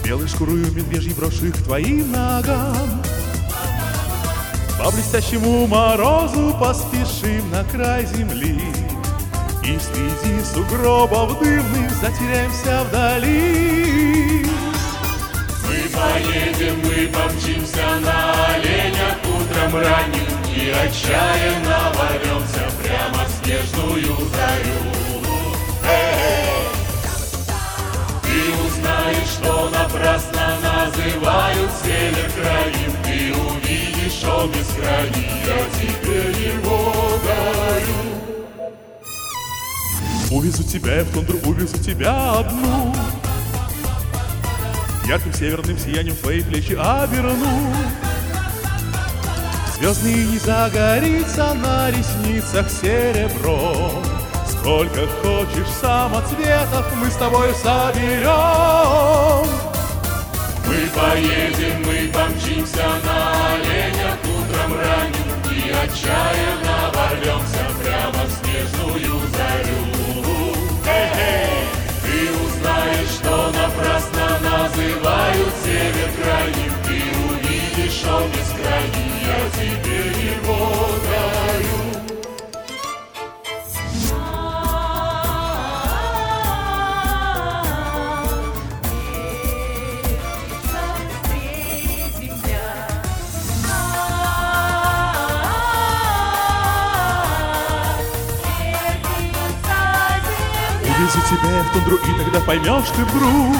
белой шкурою медвежьей броши к твоим ногам. По блестящему морозу поспешим на край земли, и среди сугробов дымных затеряемся вдали. Мы поедем, мы помчимся на оленях утром ранним, и отчаянно ворвемся прямо в снежную зарю. Ты узнаешь, что напрасно называют север крайним, ты увидишь он бескрайний, я тебе его дарю. Увезу тебя я в тундру, увезу тебя одну, ярким северным сиянием твои плечи оберну. Звездный не загорится на ресницах серебро, сколько хочешь самоцветов мы с тобой соберем. Мы поедем, мы помчимся на оленях утром ранним, и отчаянно ворвемся прямо в снежную зарю. Ты узнаешь, что напрасно называют север крайним, ты увидишь он бескрайний, я тебе его дарю. Увезу тебя я в тундру, и тогда поймешь ты вдруг,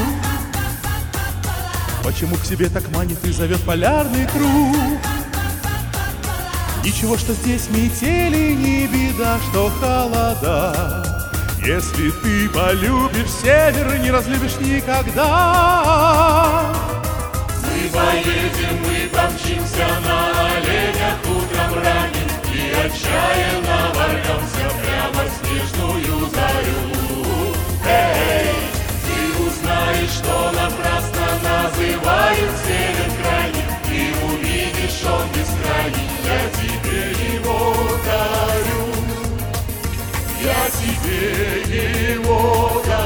почему к себе так манит и зовет полярный круг. Ничего, что здесь метели, не беда, что холода. Если ты полюбишь север, не разлюбишь никогда. Мы поедем, мы помчимся на оленях утром ранним, и отчаянно ворвемся прямо в снежную зарю. Ты узнаешь, что напрасно называют север крайним, ты увидишь он бескрайний, я тебе его дарю. Я тебе его дарю.